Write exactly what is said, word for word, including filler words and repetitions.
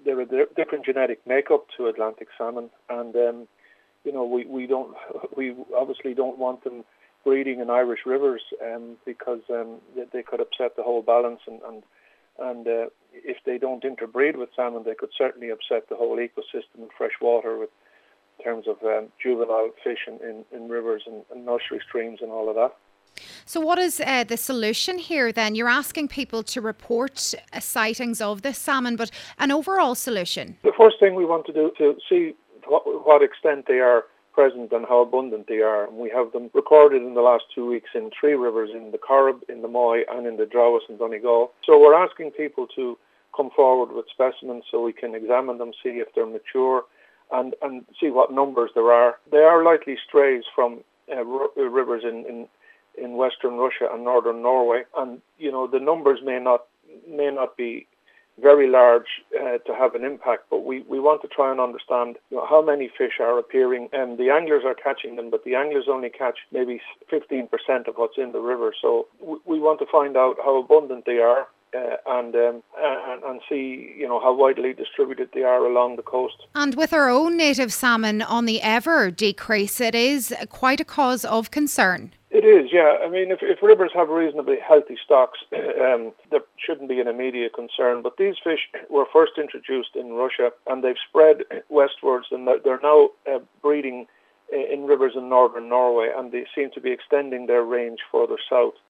they're a di- different genetic makeup to Atlantic salmon, and um, you know we, we don't we obviously don't want them breeding in Irish rivers um, because um, they, they could upset the whole balance, and and, and uh, if they don't interbreed with salmon, they could certainly upset the whole ecosystem in fresh water with in terms of um, juvenile fish in, in, in rivers and, and nursery streams and all of that. So what is uh, the solution here then? You're asking people to report uh, sightings of this salmon, but an overall solution? The first thing we want to do to see what, what extent they are present and how abundant they are. And we have them recorded in the last two weeks in three rivers, in the Corrib, in the Moy and in the Droghus and Donegal. So we're asking people to come forward with specimens so we can examine them, see if they're mature and, and see what numbers there are. They are likely strays from uh, r- rivers in, in in western Russia and northern Norway, and you know the numbers may not may not be very large uh, to have an impact, but we, we want to try and understand you know, how many fish are appearing, and the anglers are catching them, but the anglers only catch maybe fifteen percent of what's in the river, so we, we want to find out how abundant they are. Uh, and, um, and and see, you know, how widely distributed they are along the coast. And with our own native salmon on the ever decrease, it is quite a cause of concern. It is, yeah. I mean, if, if rivers have reasonably healthy stocks, um, there shouldn't be an immediate concern. But these fish were first introduced in Russia, and they've spread westwards, and they're now uh, breeding in rivers in northern Norway, and they seem to be extending their range further south.